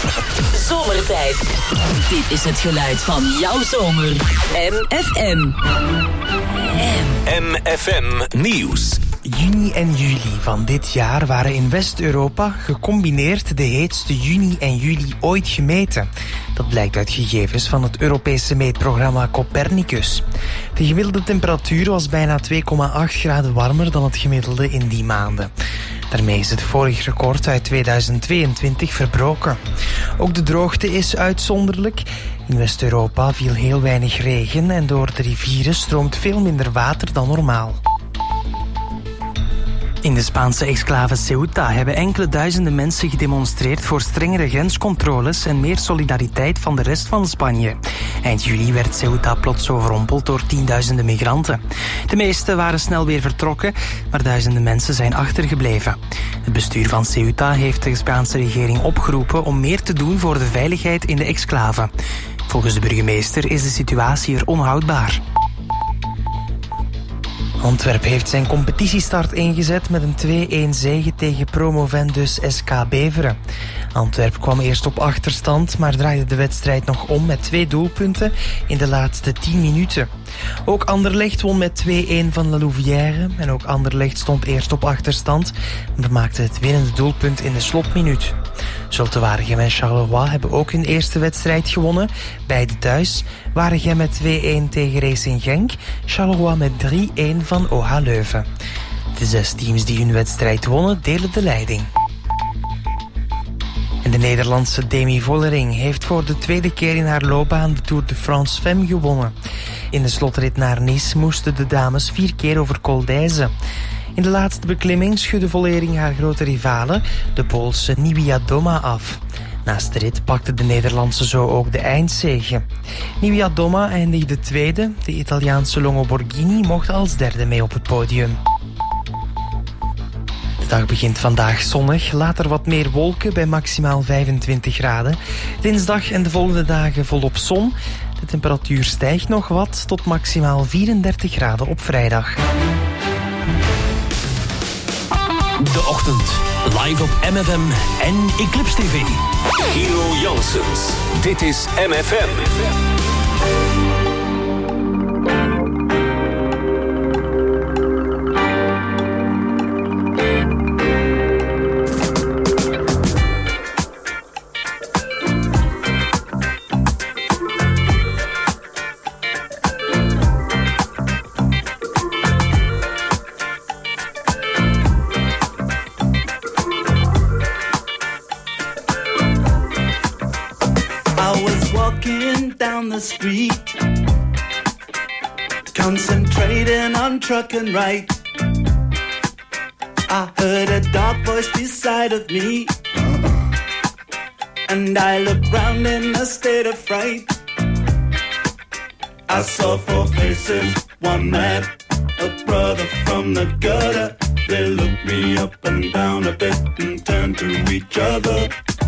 Zomertijd. Dit is het geluid van jouw zomer. MFM. MFM Nieuws. Juni en juli van dit jaar waren in West-Europa gecombineerd de heetste juni en juli ooit gemeten. Dat blijkt uit gegevens van het Europese meetprogramma Copernicus. De gemiddelde temperatuur was bijna 2,8 graden warmer dan het gemiddelde in die maanden. Daarmee is het vorig record uit 2022 verbroken. Ook de droogte is uitzonderlijk. In West-Europa viel heel weinig regen en door de rivieren stroomt veel minder water dan normaal. In de Spaanse exclave Ceuta hebben enkele duizenden mensen gedemonstreerd voor strengere grenscontroles en meer solidariteit van de rest van Spanje. Eind juli werd Ceuta plots overrompeld door tienduizenden migranten. De meeste waren snel weer vertrokken, maar duizenden mensen zijn achtergebleven. Het bestuur van Ceuta heeft de Spaanse regering opgeroepen om meer te doen voor de veiligheid in de exclave. Volgens de burgemeester is de situatie er onhoudbaar. Antwerp heeft zijn competitiestart ingezet met een 2-1 zege tegen promovendus SK Beveren. Antwerp kwam eerst op achterstand, maar draaide de wedstrijd nog om met 2 doelpunten in de laatste 10 minuten. Ook Anderlecht won met 2-1 van La Louvière en ook Anderlecht stond eerst op achterstand, maar maakte het winnende doelpunt in de slotminuut. Zulte Waregem en Charleroi hebben ook hun eerste wedstrijd gewonnen, beide thuis. Waregem met 2-1 tegen Racing Genk, Charleroi met 3-1 van OH Leuven. De 6 teams die hun wedstrijd wonnen delen de leiding. En de Nederlandse Demi Vollering heeft voor de tweede keer in haar loopbaan de Tour de France Femme gewonnen. In de slotrit naar Nice moesten de dames 4 keer over Col d'Èze. In de laatste beklimming schudde Vollering haar grote rivale, de Poolse Niewiadoma, af. Naast de rit pakte de Nederlandse zo ook de eindzege. Niewiadoma eindigde tweede, de Italiaanse Longo Borghini mocht als derde mee op het podium. De dag begint vandaag zonnig, later wat meer wolken bij maximaal 25 graden. Dinsdag en de volgende dagen volop zon. De temperatuur stijgt nog wat tot maximaal 34 graden op vrijdag. De ochtend, live op MFM en Eclipse TV. Gino Janssens, dit is MFM. Street, concentrating on truck and right. I heard a dark voice beside of me, and I looked round in a state of fright. I saw 4 faces, one man, a brother from the gutter. They looked me up and down a bit and turned to each other.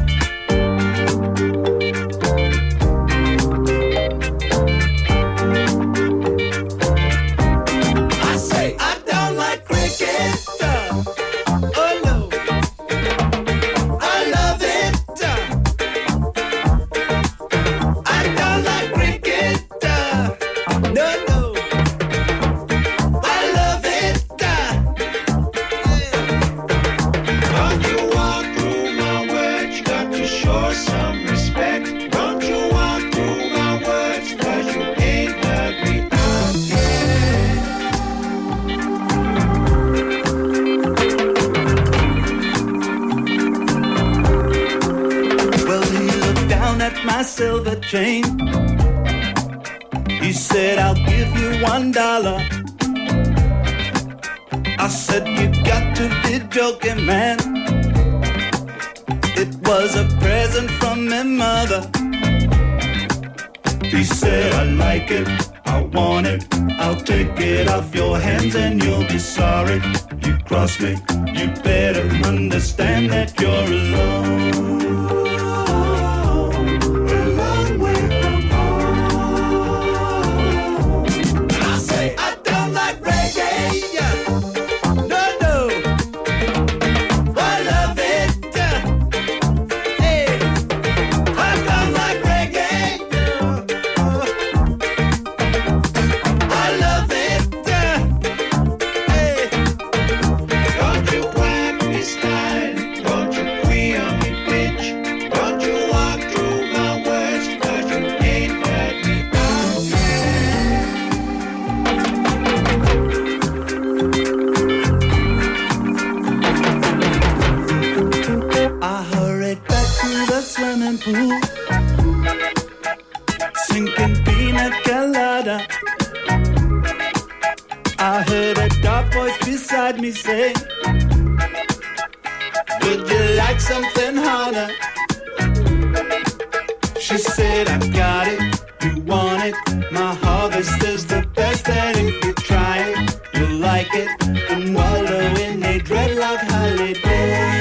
Silver chain. He said, I'll give you $1. I said, you got to be joking, man. It was a present from my mother. He said, I like it, I want it, I'll take it off your hands and you'll be sorry. You cross me, you better understand that you're alone. shampoo, sinking pina colada. I heard a dark voice beside me say, would you like something harder? She said, I got it, you want it. My harvest is the best, and if you try it, you'll like it. And wallow in a dreadlock holiday.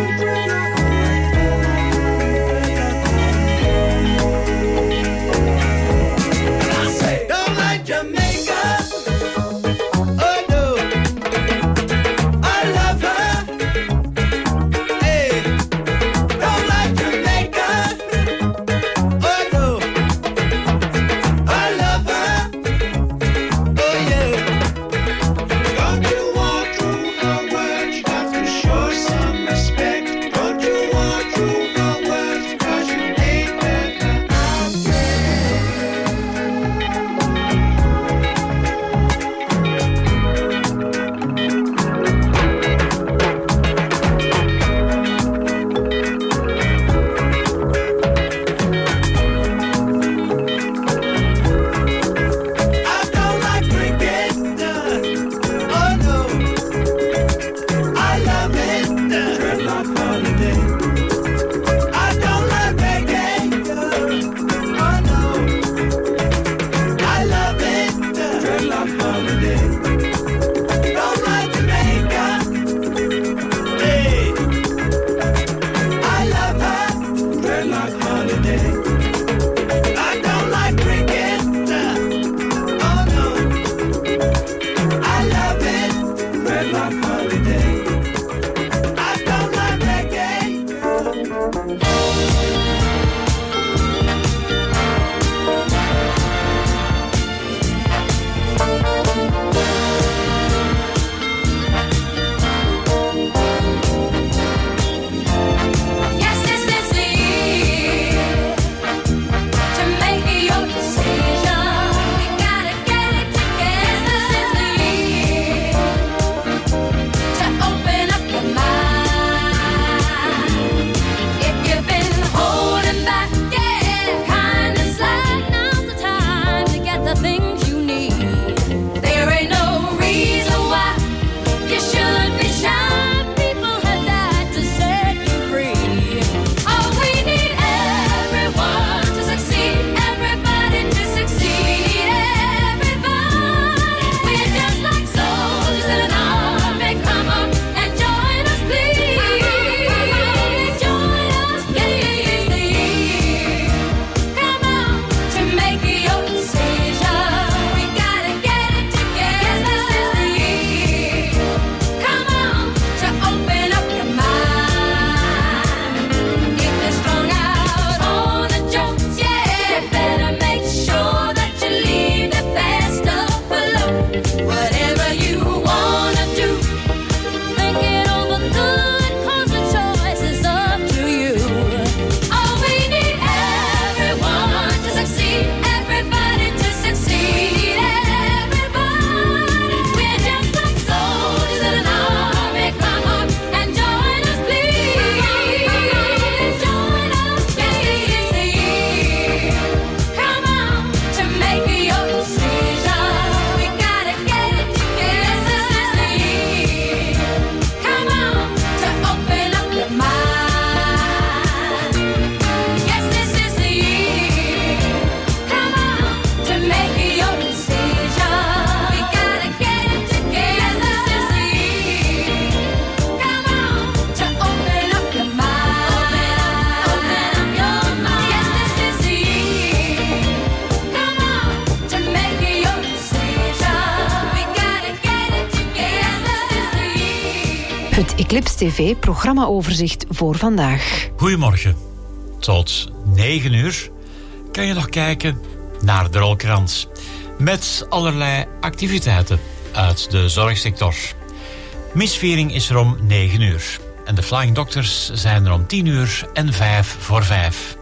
Het Eclipse TV programmaoverzicht voor vandaag. Goedemorgen. Tot 9 uur kan je nog kijken naar de rolkrans. Met allerlei activiteiten uit de zorgsector. Misviering is er om 9 uur. En de Flying Doctors zijn er om 10 uur en 5 voor 5.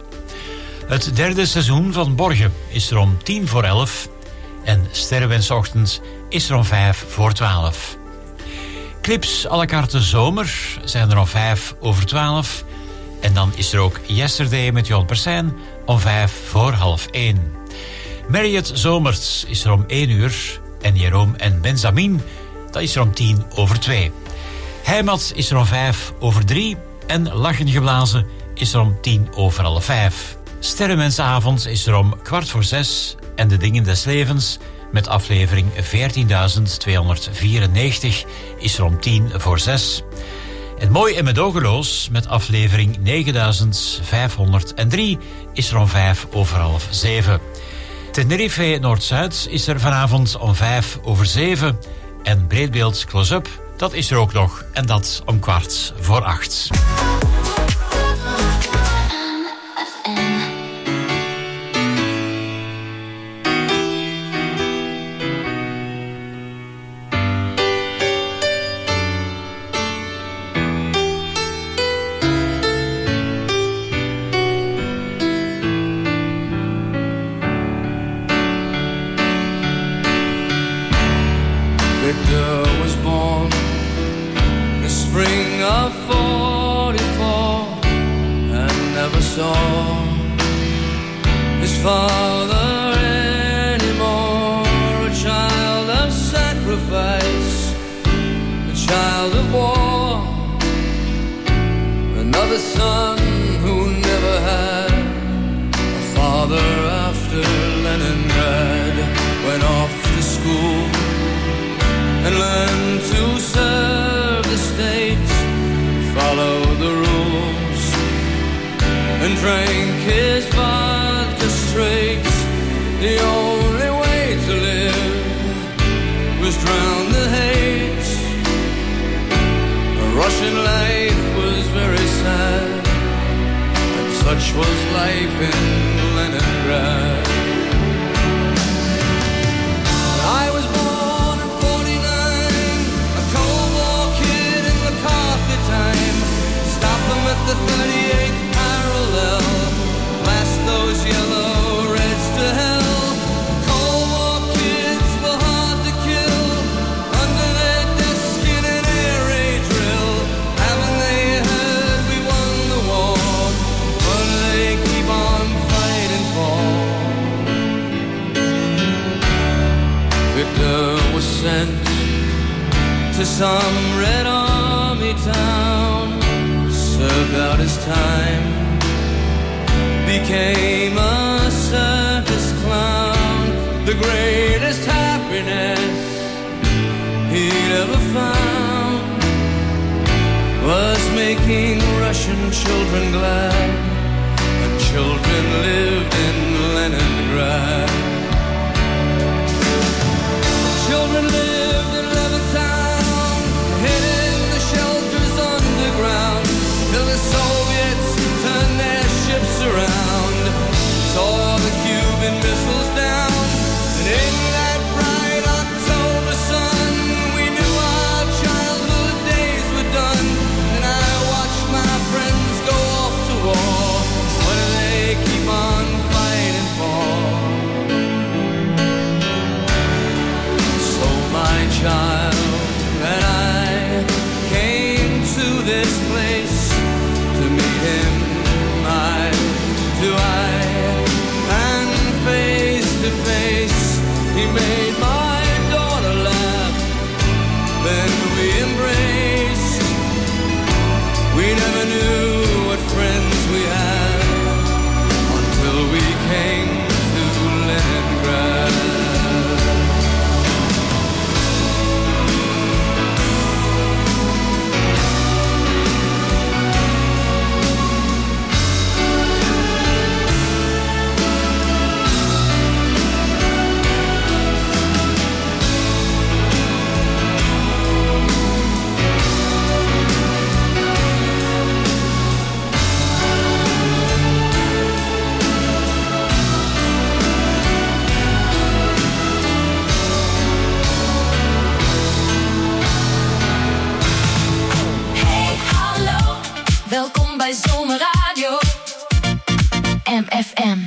Het derde seizoen van Borgen is er om 10 voor 11. En Sterrenwensochtend is er om 5 voor 12. Clips à la carte zomer zijn er om 5 over 12. En dan is er ook Yesterday met Jon Persijn om 1:05. Marriott Zomert is er om 1 uur. En Jeroen en Benjamin, dat is er om 2:10. Heimat is er om 3:05. En Lachen geblazen is er om 5:10. Sterrenmensavond is er om 5:15. En De Dingen des Levens met aflevering 14.294 is er om 5:10. En Mooi en Medogeloos met aflevering 9.503 is er om 6:05. Tenerife Noord-Zuid is er vanavond om 7:05. En Breedbeeld Close-up, dat is er ook nog. En dat om 7:15. MFM.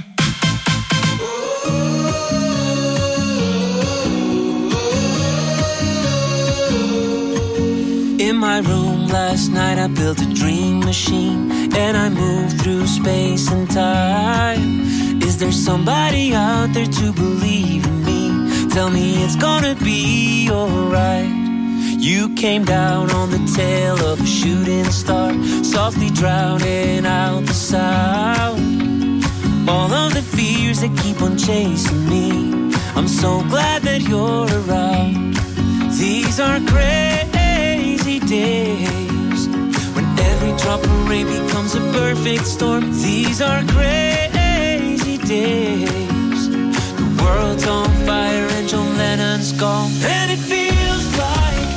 In my room last Last night I built a dream machine and I moved through space and time. Is there somebody out there to believe in me? Tell me it's gonna be alright. You came down on the tail of a shooting star, softly drowning out the sound. All of the fears that keep on chasing me, I'm so glad that you're around. These are crazy days, when every drop of rain becomes a perfect storm. These are crazy days, the world's on fire and John Lennon's gone. And it feels like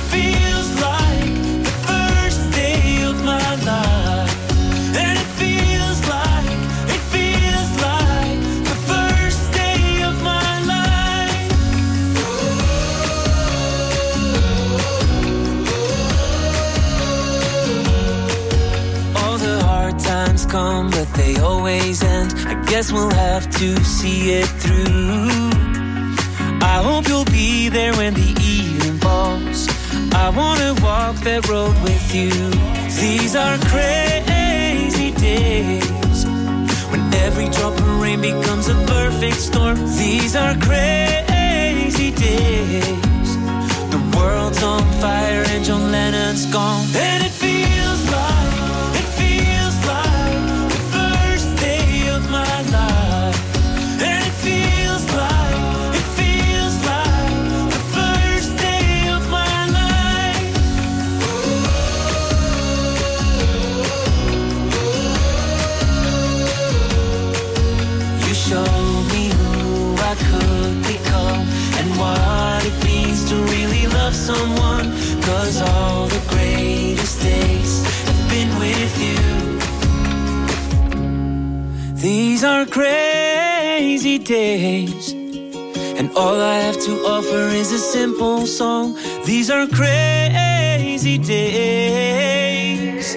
the first day of my life. And it feels like the first day of my life. All the hard times come, but they always end. I guess we'll have to see it through. I hope you'll be there when the evening falls. I wanna walk that road with you. These are crazy days, when every drop of rain becomes a perfect storm. These are crazy days, the world's on fire and John Lennon's gone. And it feels like the first day of my life. And it feels like the first day of my life. You showed me who I could become and what it means to really love someone. 'Cause all the greatest days have been with you. These are crazy days, and all I have to offer is a simple song. These are crazy days.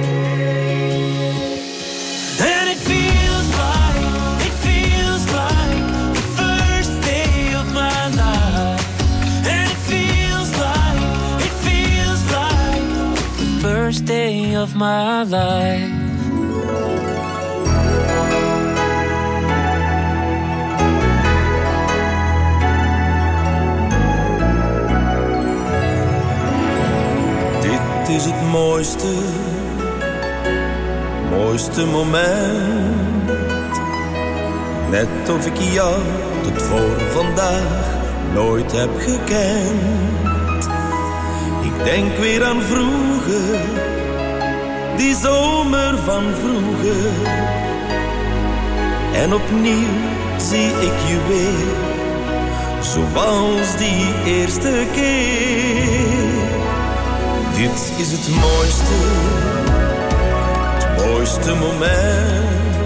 And it feels like the first day of my life. And it feels like the first day of my life. Dit is het mooiste moment. Net of ik jou tot voor vandaag nooit heb gekend. Ik denk weer aan vroeger, die zomer van vroeger. En opnieuw zie ik je weer, zoals die eerste keer. Dit is het mooiste moment.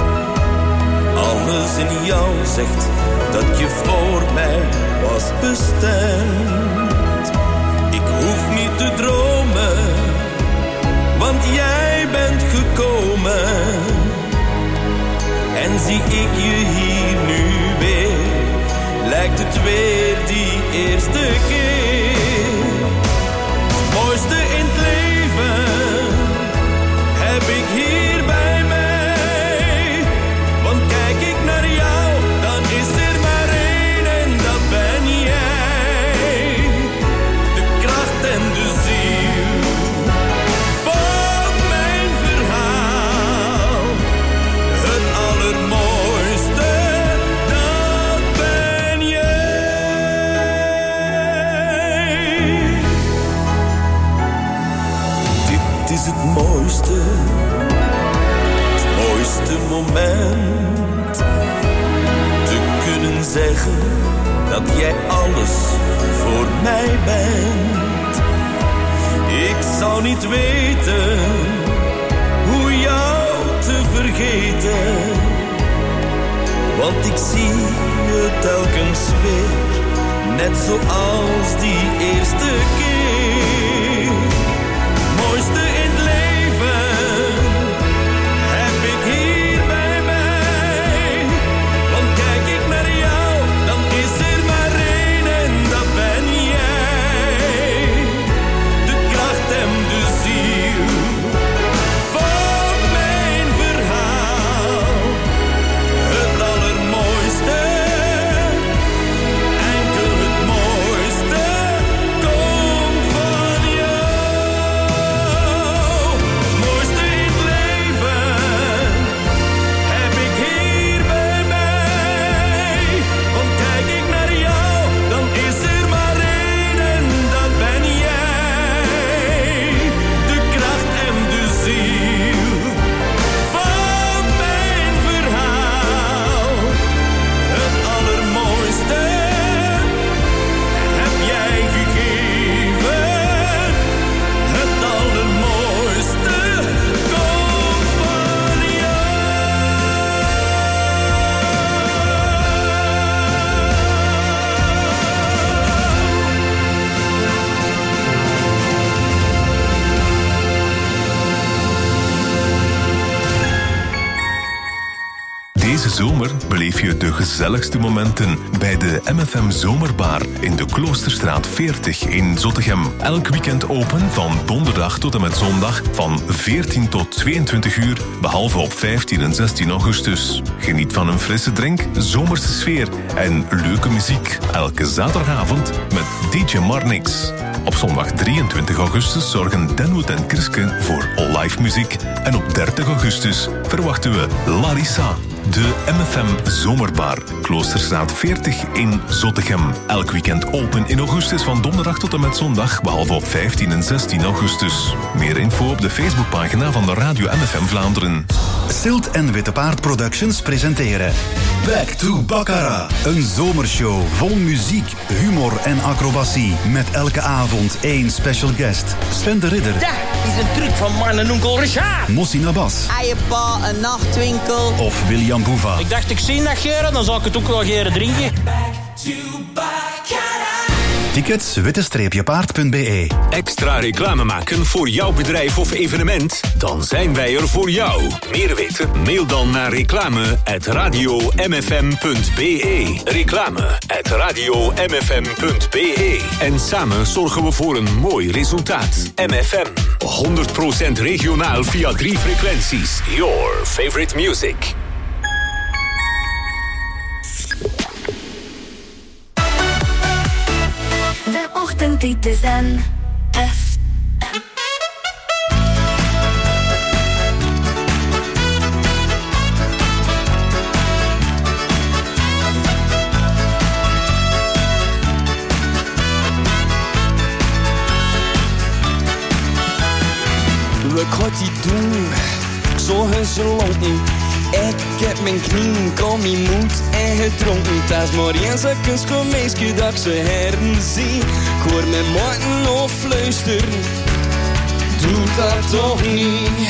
Alles in jou zegt dat je voor mij was bestemd. Ik hoef niet te dromen, want jij bent gekomen. En zie ik je hier nu weer, lijkt het weer die eerste keer. Het mooiste in het leven heb ik hier bij mij. Want kijk ik naar jou, dan is er maar één en dat ben jij. De kracht en de ziel van mijn verhaal. Het allermooiste, dat ben jij. Dit is het mooiste moment. Te kunnen zeggen dat jij alles voor mij bent. Ik zou niet weten hoe jou te vergeten. Want ik zie je telkens weer, net zoals die eerste keer. Mooiste in het leven heb ik hier bij mij. Want kijk ik naar jou, dan is er maar één en dat ben jij. De kracht en de ziel Deze zomer beleef je de gezelligste momenten bij de MFM Zomerbar in de Kloosterstraat 40 in Zottegem. Elk weekend open van donderdag tot en met zondag van 14 tot 22 uur, behalve op 15 en 16 augustus. Geniet van een frisse drink, zomerse sfeer en leuke muziek. Elke zaterdagavond met DJ Marnix. Op zondag 23 augustus zorgen Denwood en Kriske voor live muziek. En op 30 augustus verwachten we Larissa. De MFM Zomerbar, Kloosterstraat 40 in Zottegem. Elk weekend open in augustus van donderdag tot en met zondag, behalve op 15 en 16 augustus. Meer info op de Facebookpagina van de Radio MFM Vlaanderen. Silt en Witte Paard Productions presenteren Back to Baccarat. Een zomershow vol muziek, humor en acrobatie. Met elke avond één special guest. Sven de Ridder. Dat is een truc van man en onkel Richard. Mossi Nabas. Eiepa, een nachtwinkel. Of William Boeva. Ik dacht, ik zie dat geren, dan zal ik het ook wel geren drinken. Tickets witte-paard.be. Extra reclame maken voor jouw bedrijf of evenement? Dan zijn wij er voor jou. Meer weten? Mail dan naar reclame@radiomfm.be. Reclame@radiomfm.be. En samen zorgen we voor een mooi resultaat. MFM. 100% regionaal via 3 frequenties. Your favorite music. De ochtenddiet is aan FM. Wat gaat hij doen? Ik zag hun zo lang niet. Ik heb mijn knie, kom mijn moed en gedronken. Het is maar eens een kunstgemeesje dat ik ze herzie. Ik hoor mijn maten of fluisteren. Doe dat toch niet.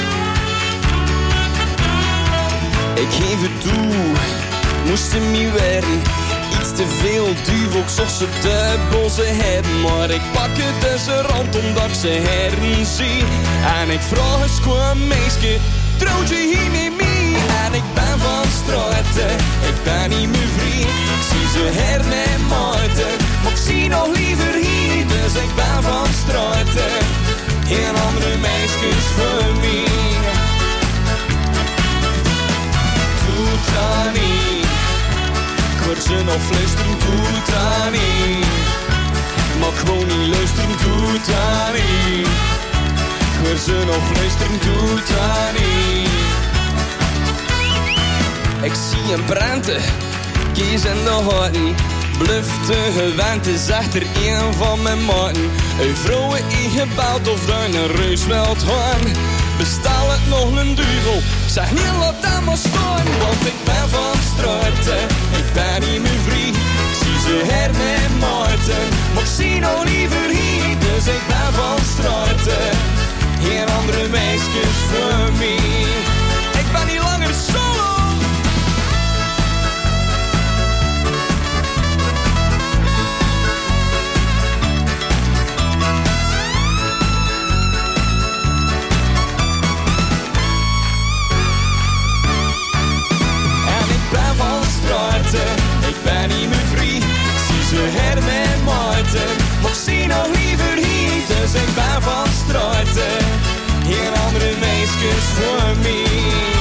Ik geef het toe, moesten me wennen. Iets te veel duivel, ik zocht ze te bossen hebben. Maar ik pak het tussen rand omdat ik ze herzie. En ik vraag eens gewoon meisje, trouwt je hier met mij? En ik ben van straten, ik ben niet meer vrij. Ik zie ze her met maarten, maar ik zie nog liever hier. Dus ik ben van straten, geen andere meisjes voor mij. Doe dat niet, ik hoor ze nog fluisteren, doe dat niet. Maar gewoon niet luisteren, doe dat niet. Ik hoor ze nog fluisteren, doe dat niet. Ik zie een brandte, kies in de houten. Blufte gewend is echter een van mijn maten. Een vrouwen ingebouwd of daar een reus wilt gaan. Bestel het nog een duivel, zeg niet laat dat maar staan. Want ik ben van straten, ik ben niet meer vrij. Ik zie ze her met maarten, maar ik zie nog liever hier. Dus ik ben van straten, geen andere meisjes voor mij. Ik ben niet langer solo. Ik ben niet meer vrij, ik zie ze her met maarten, maar ik zie nog liever hier. Dus ik ben van straten, geen andere meisjes voor mij.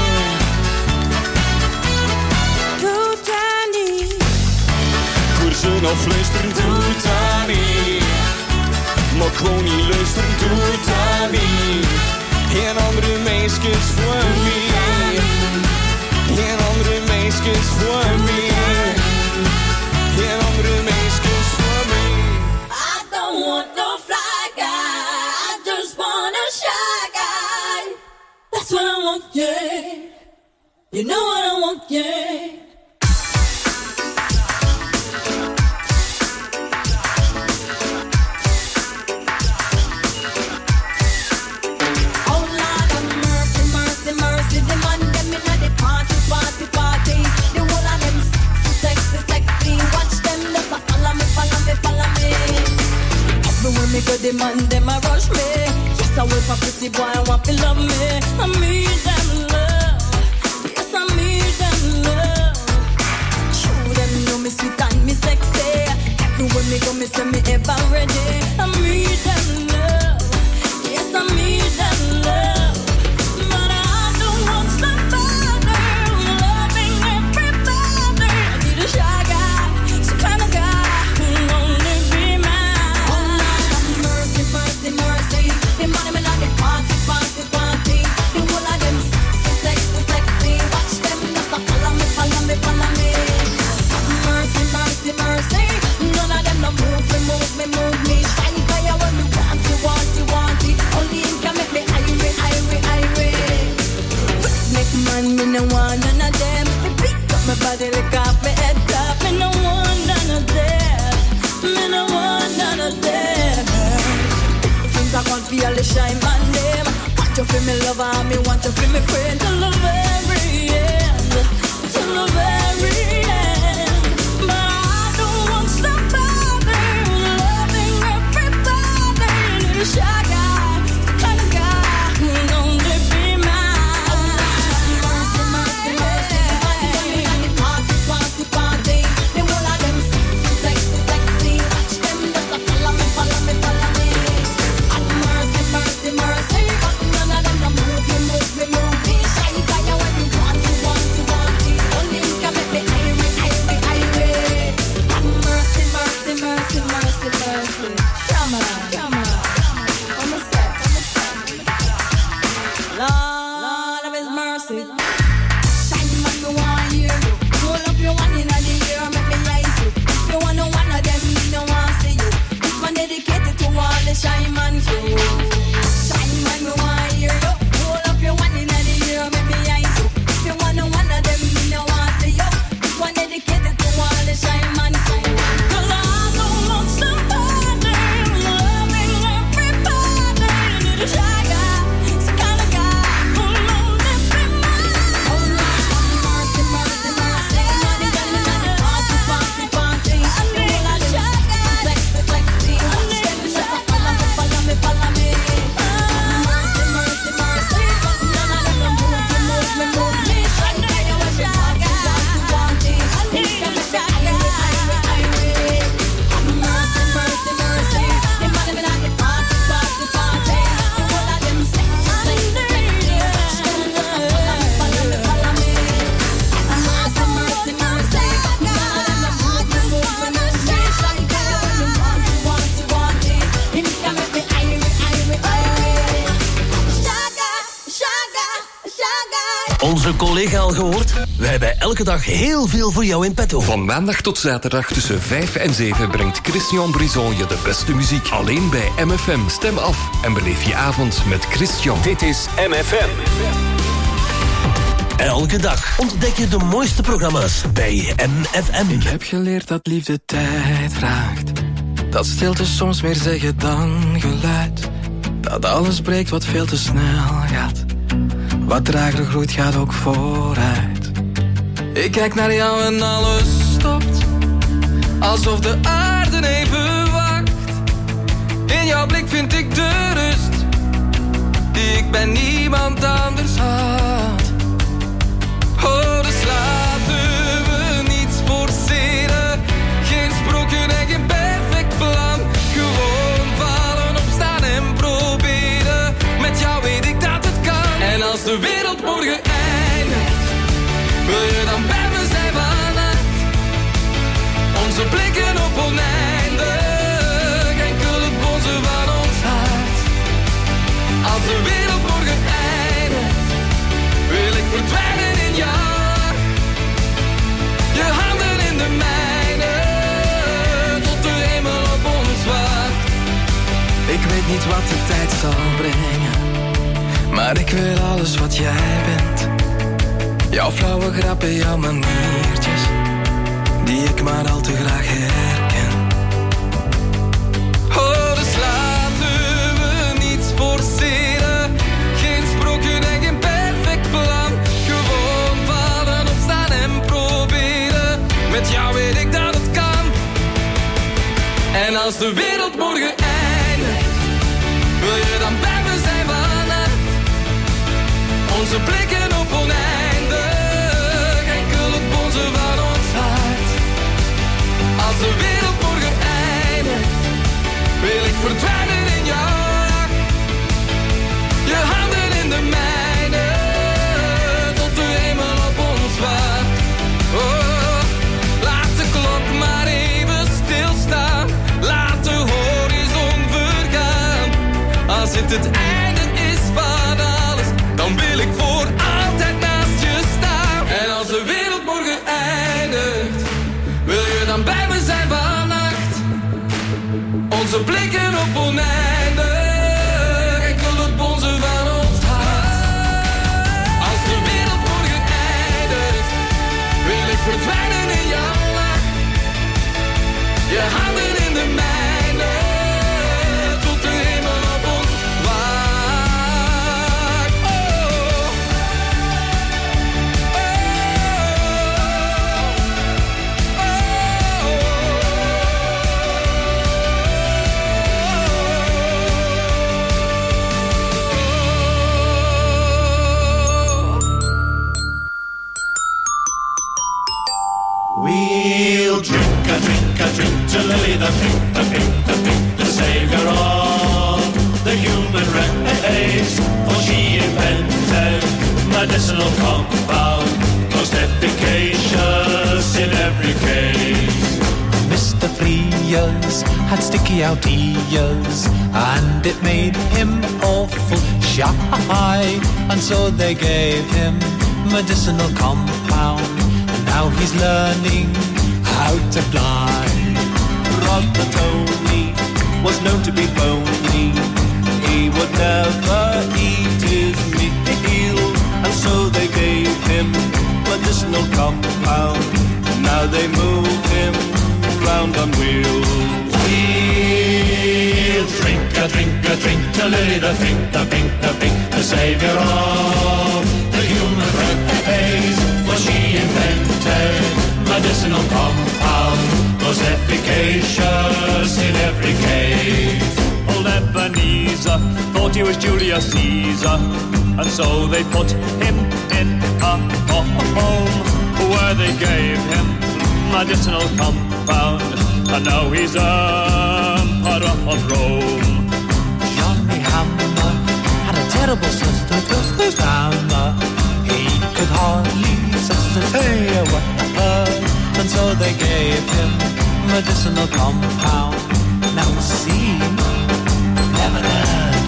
Doe dat niet. Ik hoor ze nog fluisteren, doe dat niet. Maar ik gewoon niet luisteren, doe dat niet. Geen andere meisjes voor mij. Geen andere meisjes voor mij. Geen andere meisjes voor mij. I don't want no fly guy, I just want a shy guy. That's what I want, yeah. You know what I want, yeah. Me go the man, them a rush me. Yes, I wait for pretty boy, I want to love me. I need them love. Yes, I need them love. man, me no want none of them. Me pick up my body, lick off my head top. Me no want none of them. Me no want none of them. Things I can't feel the shine man them. Want you feel me lover, and me want you feel me friend till the very end, till the very end. But I don't want somebody loving everybody. Need a shy guy, the kind of guy who only be mine. Mercy, mercy, mercy, mercy. Party, party, party. The whole of them sexy, sexy, sexy. Watch them just a follow me, follow me, follow me. And mercy, mercy, mercy. But none of them don't move me, move me, move me. Shy guy, when you want to, want to, want it. Only you can make me irate, irate, irate. And mercy, mercy, mercy, mercy, mercy. Come on, come on. I'm a step, I'm a step. Lord of His mercy. Shine man, me want hear you. Hold up your one in the air, make me eyes you. If you want one of them, me no want see you. This one dedicated to all the shine man crew. Shine man, me want hear you. Hold up your one in the air, make me eyes you. If you want one of them, me no want see you. This one dedicated to all the shine man crew. 'Cause I don't want somebody loving everybody. Need a shy guy, some kind of guy who only be mine. Oh Lord, mercy, mercy, mercy. Money, money, money, party, party, party. I need a shy guy, sexy, sexy. Watch them just a follow me, follow me, follow me. Mercy, mercy, mercy. But none of them don't move me, move me, move me. Shy guy, you want to want it. I need a shy guy, irate. Mercy, mercy, mercy. The money, me like it, party, party, party. The whole of them sexy, sexy, sexy. Watch them just a follow me, follow me. Mercy, mercy, mercy. None of them don't move me, move me, move me. Shy guy, when you want it. Him can make me irate, irate, irate. Shy guy, shy guy, shy guy. Onze collega al gehoord? We hebben elke dag heel veel voor jou in petto. Van maandag tot zaterdag tussen 5 en 7 brengt Christian Brison je de beste muziek. Alleen bij MFM. Stem af en beleef je avond met Christian. Dit is MFM. Elke dag ontdek je de mooiste programma's bij MFM. Ik heb geleerd dat liefde tijd vraagt. Dat stilte soms meer zeggen dan geluid. Dat alles breekt wat veel te snel gaat. Wat trager groeit gaat ook vooruit. Ik kijk naar jou en alles stopt. Alsof de aarde even wacht. In jouw blik vind ik de rust die ik bij niemand anders had. Oh, dus laten we niets forceren. Geen sprookje en geen perfect plan. Gewoon vallen, opstaan en proberen. Met jou weet ik dat het kan. En als de wereld morgen eindigt, wil je dan bij me zijn vannacht? Onze blikken op oneindig, enkel het bonzen van ons hart. Als de wereld morgen eindigt, wil ik verdwijnen in jou. Je handen in de mijne, tot de hemel op ons wacht. Ik weet niet wat de tijd zal brengen, maar ik wil alles wat jij bent. Jouw flauwe grappen, jouw maniertjes, die ik maar al te graag herken. Oh, dus laten we niets forceren. Geen sprookje en geen perfect plan. Gewoon vallen, opstaan en proberen. Met jou weet ik dat het kan. En als de wereld morgen eindigt, wil je dan bij me zijn vannacht? Onze blikken op oneindig, enkel het bonzen van ons hart. Als de wereld morgen eindigt, wil ik verdwijnen in jou. Je handen in de mijne, tot de hemel op ons wacht. Oh, laat de klok maar even stilstaan. Laat de horizon vergaan. Als het einde is van alles, dan wil ik voor altijd naast je staan. En als de wereld morgen eindigt, wil je dan bij me zijn vannacht? Onze blikken op oneindig, to Lily the pink, the pink, the pink, the savior of the human race. For she invented medicinal compound, most efficacious in every case. Mr. Frears had sticky out ears, and it made him awful shy, and so they gave him medicinal compound, and now he's learning how to fly. Brother Tony was known to be bony. He would never eat his meal, and so they gave him medicinal compound. Now they move him round on wheels. We'll drink a drink a drink to Lily the pink, the pink, the pink, the savior of the human race. For she invented medicinal compound, most efficacious in every case. Old Ebenezer thought he was Julius Caesar, and so they put him in a home where they gave him medicinal compound, and now he's Emperor of Rome. Johnny Hammer had a terrible sister, Twisted Hammer. He could hardly say a word, and so they gave him medicinal compound. Now see, never heard.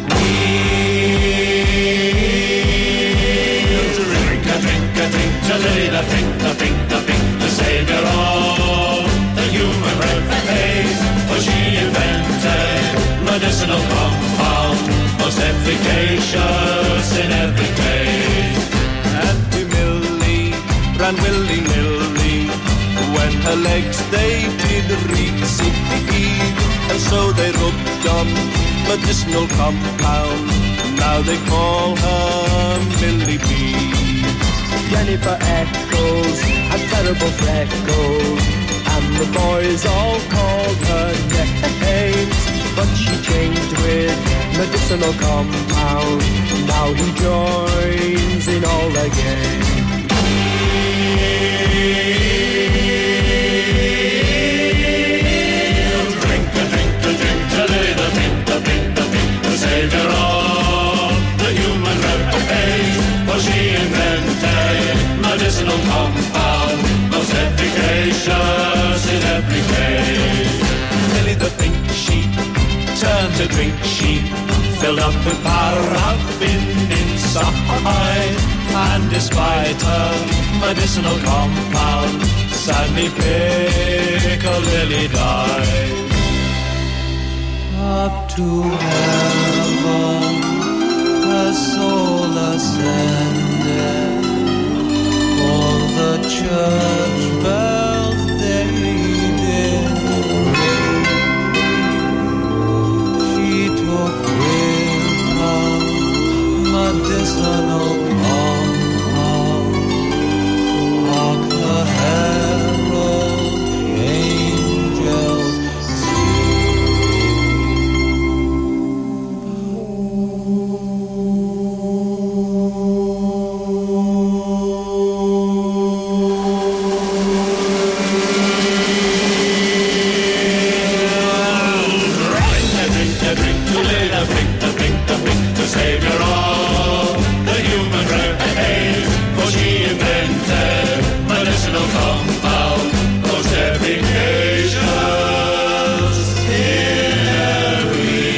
We'll drink a drink a drink to Lily the pink, the pink, the pink, the savior of the human race. For she invented medicinal compound, most efficacious in every case. Auntie Millie ran willy-nilly when her legs they did recede, and so they rubbed on medicinal compound. Now they call her Millie B. Jennifer Eccles had terrible freckles, and the boys all called her names. But she changed with medicinal compound. Now he joins in all again. Drink a drink a drink to Lily the pink, the pink, the pink, the savior of the human race. For she invented medicinal compound, most efficacious in every case. Lily the pink sheep turned to drink sheep, filled up with paraffin inside, and despite her medicinal compound, sadly Pickle Lily died. Up to heaven her soul ascended, all the church bells they did ring. She took with her medicinal compound, hark the herald angels savior of the human race. For she invented medicinal compound, most efficacious in every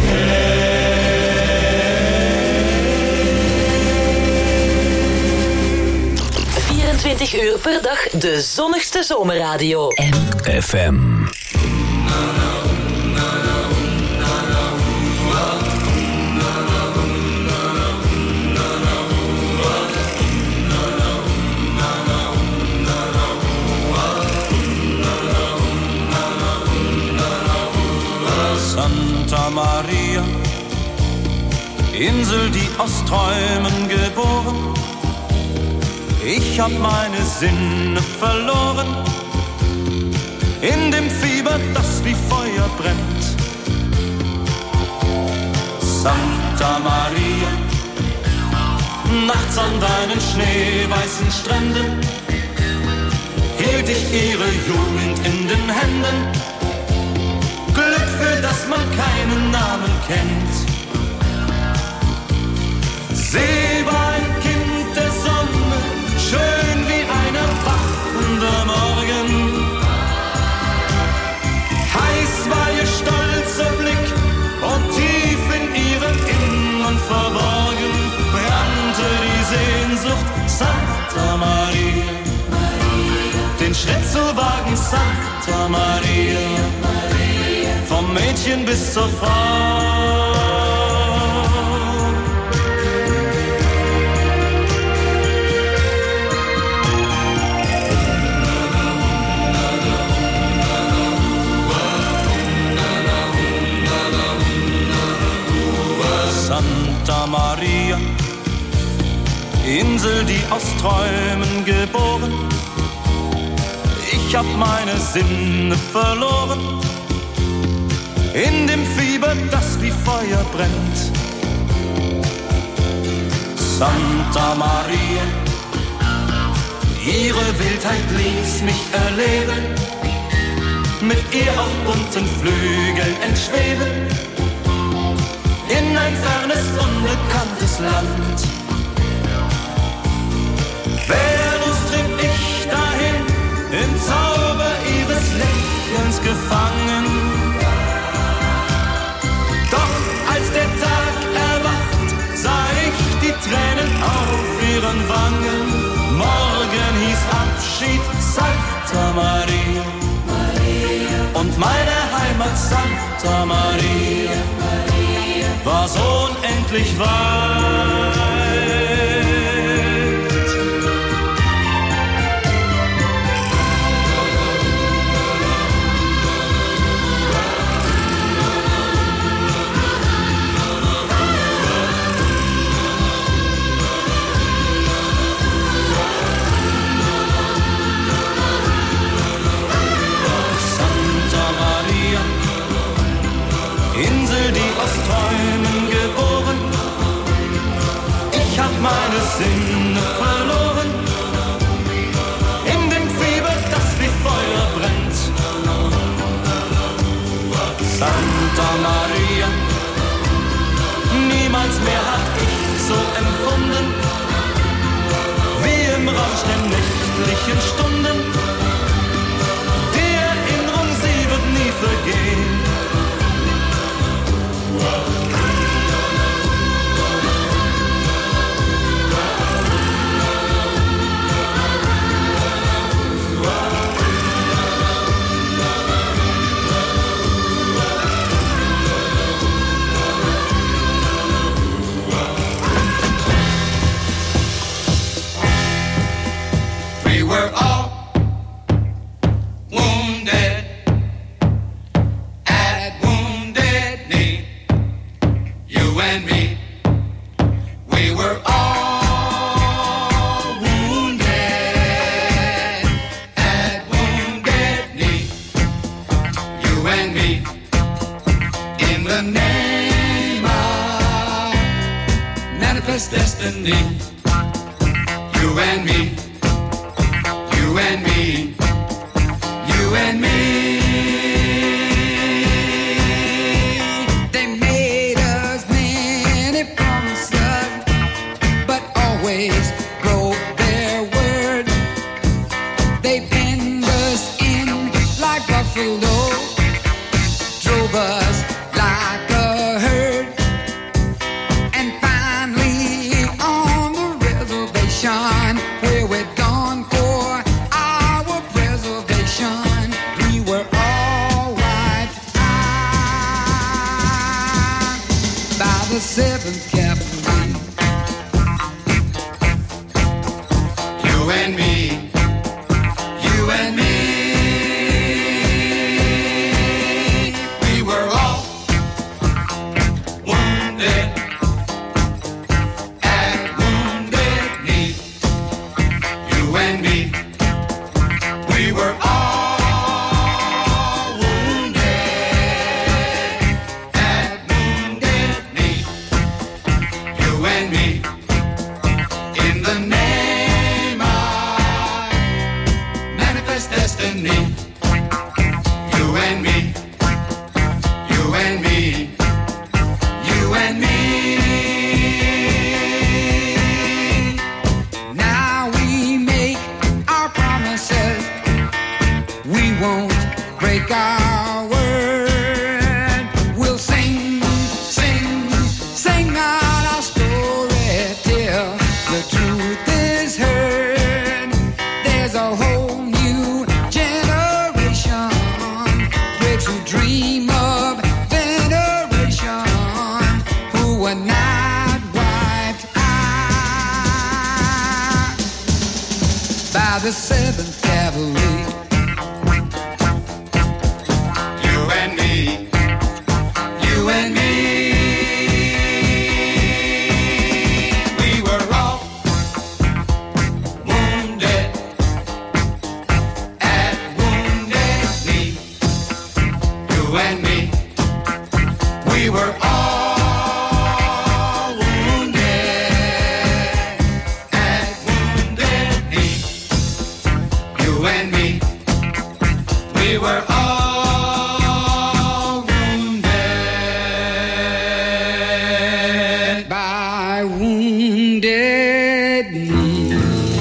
case. 24 uur per dag de zonnigste zomerradio. FM. Santa Maria, Insel, die aus Träumen geboren. Ich hab meine Sinne verloren, in dem Fieber, das wie Feuer brennt. Santa Maria, nachts an deinen schneeweißen Stränden, hielt ich ihre Jugend in den Händen. Glück, für das man keinen Namen kennt. Sie war ein Kind der Sonne, schön wie ein erwachender Morgen. Heiß war ihr stolzer Blick und tief in ihrem Innern verborgen brannte die Sehnsucht Santa Maria. Den Schritt zu wagen, Santa Maria, vom Mädchen bis zur Frau. Santa Maria, Insel, die aus Träumen geboren. Ich hab meine Sinne verloren in dem Fieber, das wie Feuer brennt. Santa Maria, ihre Wildheit ließ mich erleben, mit ihr auf bunten Flügeln entschweben, in ein fernes, unbekanntes Land. Wehrlos trieb ich dahin, im Zauber ihres Lächelns gefangen. Doch als der Tag erwacht, sah ich die Tränen auf ihren Wangen. Morgen hieß Abschied Santa Maria, und meine Heimat Santa Maria war so unendlich weit. Insel, die aus Träumen geboren. Ich hab meine Sinne verloren in dem Fieber, das wie Feuer brennt. Santa Maria, niemals mehr hab ich so empfunden wie im Rausch der nächtlichen Stunden. Die Erinnerung, sie wird nie vergehen. We were all wounded at Wounded Knee, you and me. We were all wounded at Wounded Knee, you and me. In the name of manifest destiny, you and me. You and me, you and me. They made us many promises, but always broke their word. They pinned us in like buffalo, drove us like a herd, and finally on the reservation where we'd gone for our preservation, we were all wiped out by the 7th Cavalry. by the 7th Cavalry. You and me, you and me. We were all wounded at Wounded Knee. You and me, we were all we're all wounded by Wounded Knee.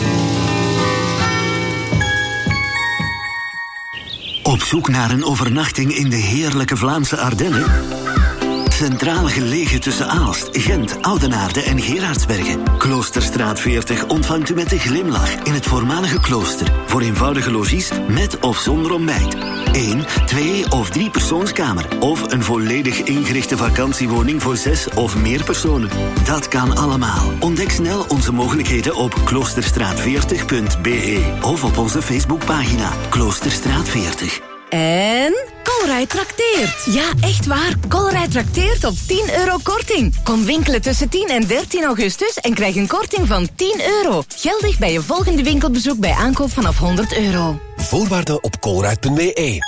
Op zoek naar een overnachting in de heerlijke Vlaamse Ardennen? Centraal gelegen tussen Aalst, Gent, Oudenaarde en Gerardsbergen. Kloosterstraat 40 ontvangt u met een glimlach in het voormalige klooster. Voor eenvoudige logies met of zonder ontbijt. 1, 2 of 3 persoonskamer. Of een volledig ingerichte vakantiewoning voor 6 of meer personen. Dat kan allemaal. Ontdek snel onze mogelijkheden op kloosterstraat40.be of op onze Facebookpagina Kloosterstraat 40. En Colruyt trakteert. Ja, echt waar. Colruyt trakteert op €10 korting. Kom winkelen tussen 10 en 13 augustus en krijg een korting van €10. Geldig bij je volgende winkelbezoek bij aankoop vanaf €100. Voorwaarden op colruyt.be.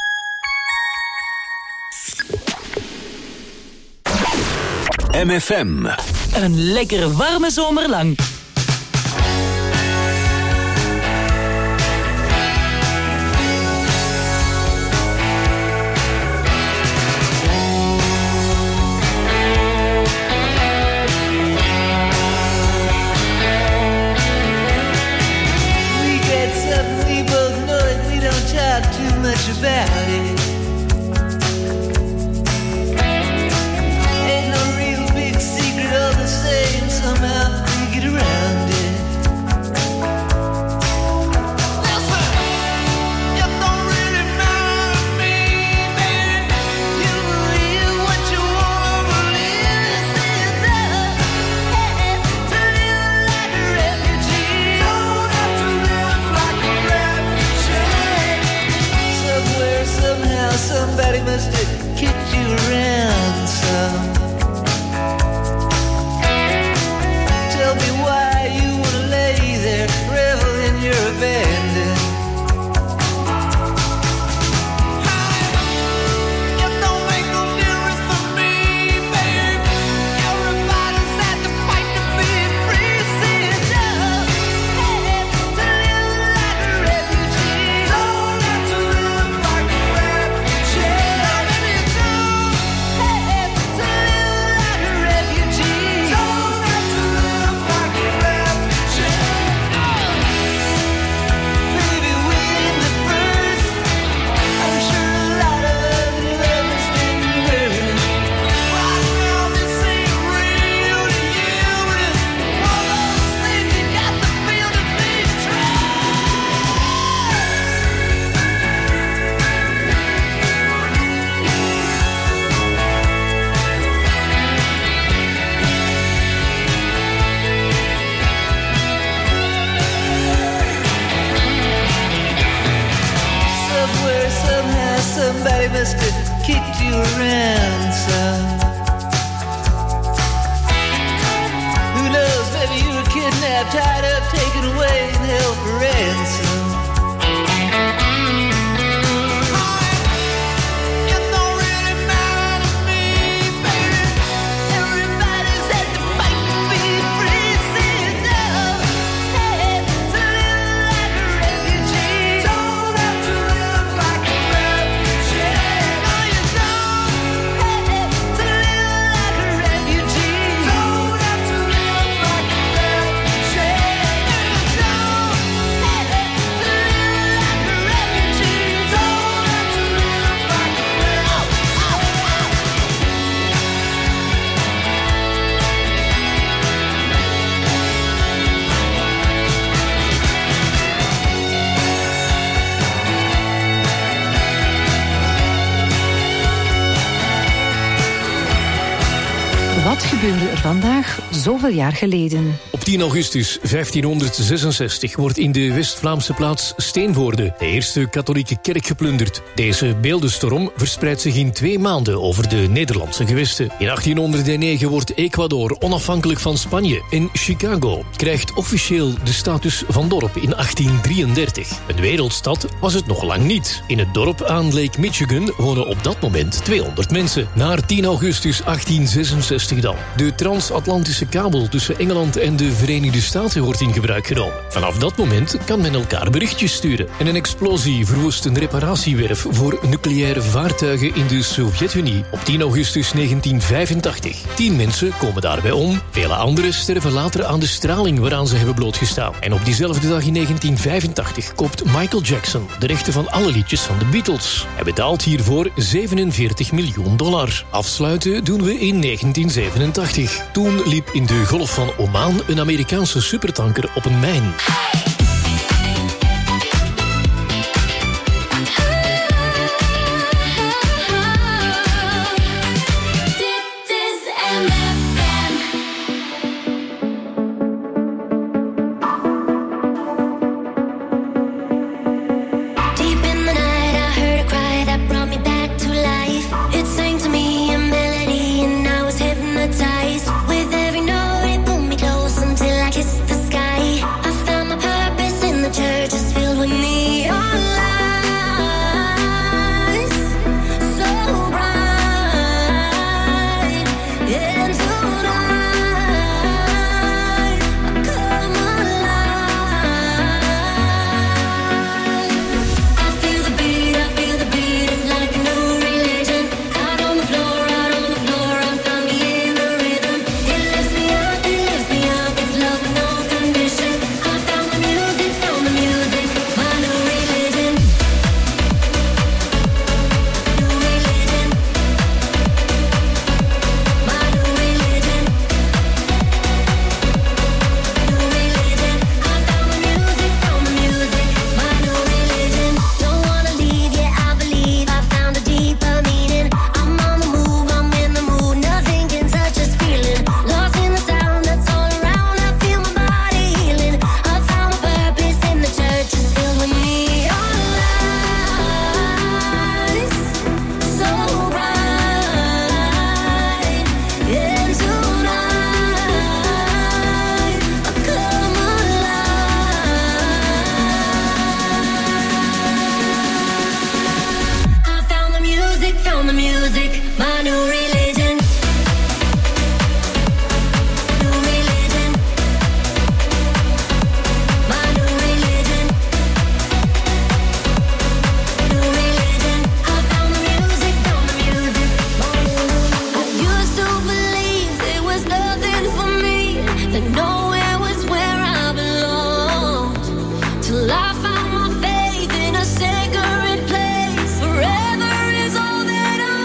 MFM. Een lekkere warme zomer lang. About it. Ain't no real big secret, all the same. Somehow we get around it. Listen, it don't really matter to me, baby. You believe what you want to believe. It's up, hey, to live like a refugee. Don't have to live like a refugee. Somewhere, somehow, somebody must have kicked you around some. Tell me why you wanna lay there, revel in your abandon. It don't make no difference to me, babe. Everybody's had to fight to be free. See it does, hey, to live like a refugee. Don't have to live like a refugee. Now maybe you do, hey, to live like a refugee. Don't have to live like a refugee. Baby, we're the first. I'm sure a lot of others been burned. Right now this ain't real to you. It's one of those things you got to feel to be true. Somewhere, somehow, somebody must have kicked you around some. Who knows, maybe you were kidnapped, tied up, taken away, and held for ransom. It don't really matter to me, baby. Everybody's had to fight to be free. See it does, hey, to live like a refugee. Don't have to live like a refugee. No, you don't, hey, to live like a refugee. Don't have to live like a refugee. No, you don't, hey, gebeurde er vandaag zoveel jaar geleden? Op 10 augustus 1566 wordt in de West-Vlaamse plaats Steenvoorde de eerste katholieke kerk geplunderd. Deze beeldenstorm verspreidt zich in 2 maanden over de Nederlandse gewesten. In 1809 wordt Ecuador onafhankelijk van Spanje en Chicago krijgt officieel de status van dorp in 1833. Een wereldstad was het nog lang niet. In het dorp aan Lake Michigan wonen op dat moment 200 mensen. Naar 10 augustus 1866 dan. De transatlantische kabel tussen Engeland en de Verenigde Staten wordt in gebruik genomen. Vanaf dat moment kan men elkaar berichtjes sturen. En een explosie verwoest een reparatiewerf voor nucleaire vaartuigen in de Sovjet-Unie op 10 augustus 1985. 10 mensen komen daarbij om. Vele anderen sterven later aan de straling waaraan ze hebben blootgestaan. En op diezelfde dag in 1985 koopt Michael Jackson de rechten van alle liedjes van de Beatles. Hij betaalt hiervoor $47 miljoen. Afsluiten doen we in 1987. Toen liep in de Golf van Oman een Amerikaanse supertanker op een mijn. With every note it pulled me close until I kissed the sky. I found my purpose in the church is filled with neon lights, so bright. And tonight I come alive. I feel the beat, it's like a new religion. Out on the floor, I found me in the rhythm. It lifts me up, it's love with no condition. I found the music, my new religion. New religion. My new religion. New religion. I found the music, my new religion. Don't wanna leave, yeah, I believe I found a deeper meaning. I'm on the move, I'm in the mood, nothing can touch this feeling. Lost in the sound that's all around, I feel my body healing. I found my purpose in the church is filled with neon lights, so bright. And tonight I come alive. I found the music, my new religion. New religion. My new religion. New religion. I found the music, I used to believe there was nothing for me, that nowhere was where I belonged. Till I found my faith in a sacred place. Forever is all that I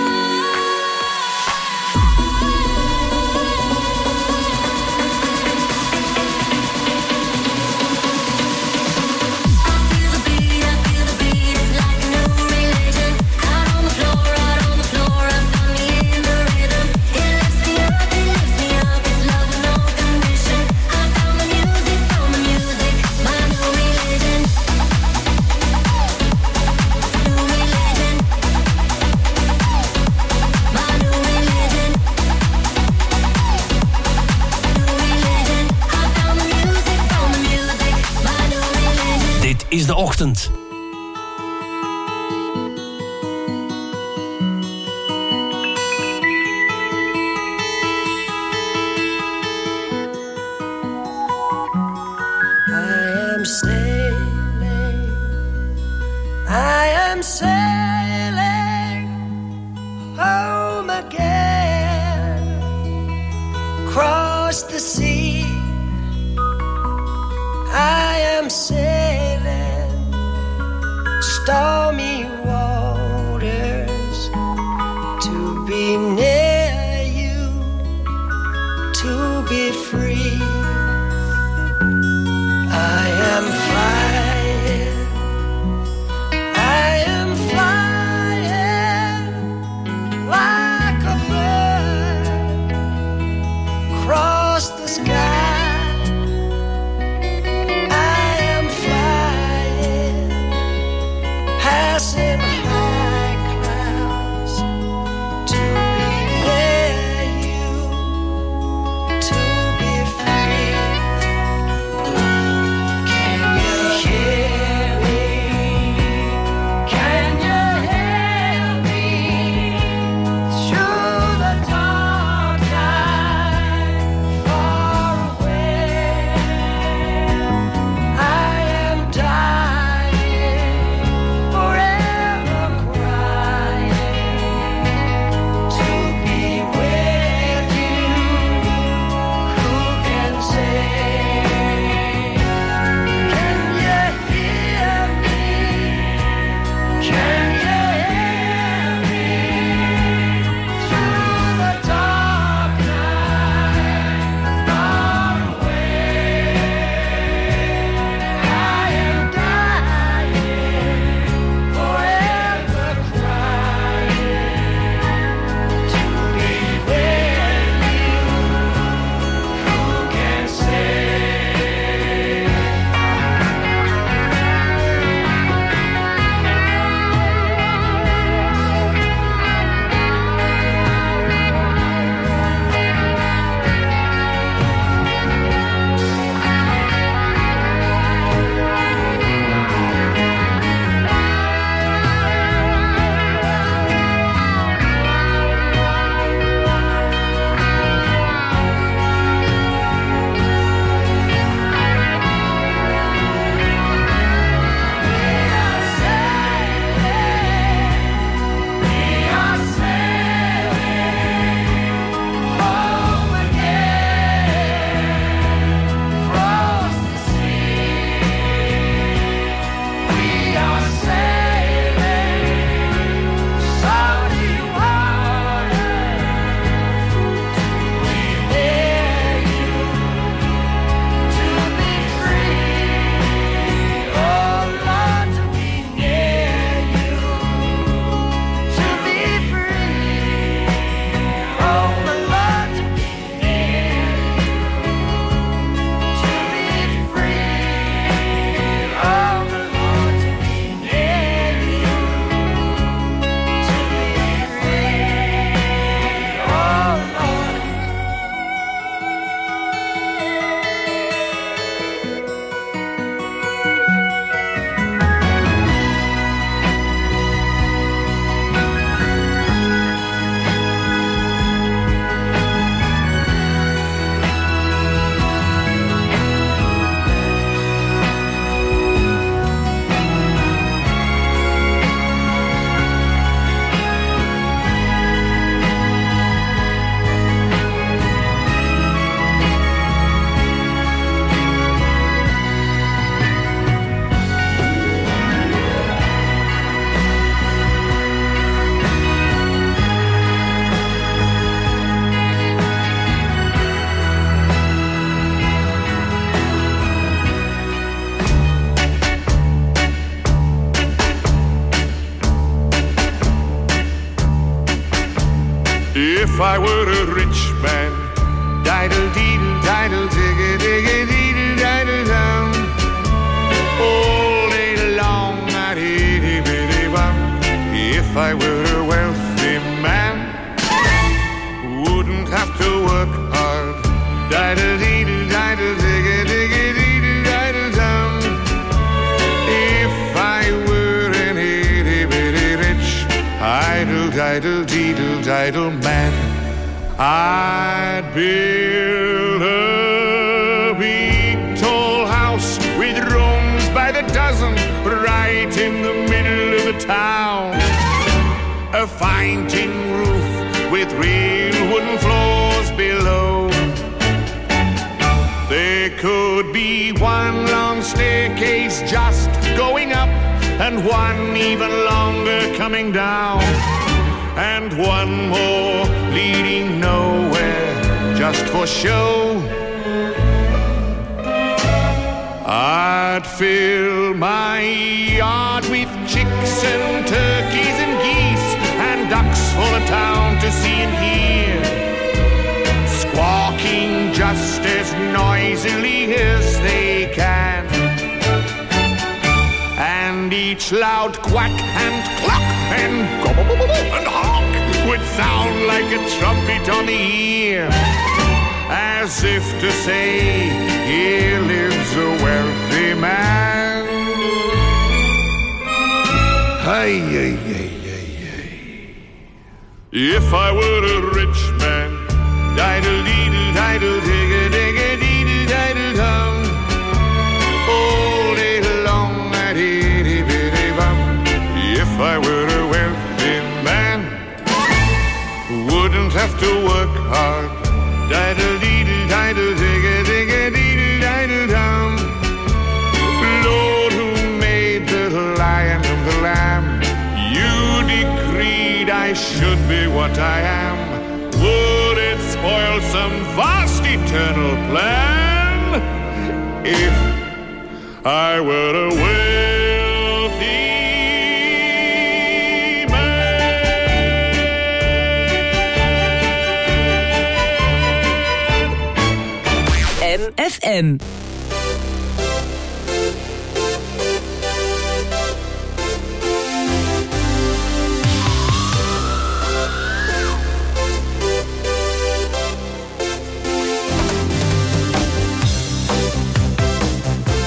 feel the beat, it's like a new religion. Out on the floor, I found me in the rhythm. It lifts me up, it's love with no condition. I found the music, my new religion. New religion. My new religion. New religion. I found the music, my new religion. Dit is de ochtend. I am sailing home again, across the sea. I am sailing stormy waters to be near you, to be free. I am flying, I am flying like a bird If I were a rich man, diddle deedle diddle digga digga deedle diddle down, all day long I'd itty bitty bum. If I were a wealthy man, wouldn't have to work hard, diddle deedle diddle digga digga deedle diddle down. If I were an itty bitty rich, idle diddle deedle diddle man, I'd build a big tall house with rooms by the dozen right in the middle of the town. A fine tin roof with real wooden floors below. There could be one long staircase just going up, and one even longer coming down, and one more leading nowhere just for show. I'd fill my yard with chicks and turkeys and geese and ducks for the town to see and hear, squawking just as noisily as they can. And each loud quack and cluck and gobble and honk would sound like a trumpet on the ear, as if to say, here lives a wealthy man. Hey, hey, hey, hey, hey. If I were a rich man, diddle deedle diddle digga digga deedle diddle dum, all day long I'd itty bitty bum. If I were a wealthy man, wouldn't have to work hard, diddle deedle diddle digga digga deedle diddle dum. Lord, who made the lion and the lamb, you decreed I should be what I am. Would it spoil some vast eternal plan if I were a wealthy MFM.